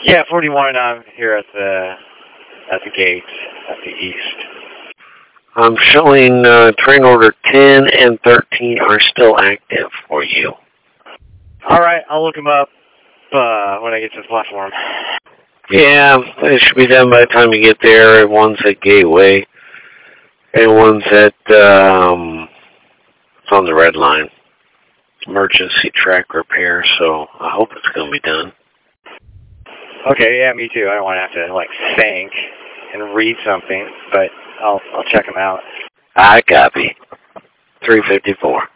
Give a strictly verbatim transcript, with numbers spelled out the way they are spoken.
Yeah, forty-one. I'm here at the at the gate at the east. I'm showing uh, train order ten and thirteen are still active for you. All right, I'll look them up uh, when I get to the platform. Yeah, it should be done by the time you get there. One's at Gateway, and one's at um, it's on the red line. Emergency track repair. So I hope it's going to be done. Okay, yeah, me too. I don't want to have to like think and read something, but I'll I'll check them out. I copy. three fifty-four.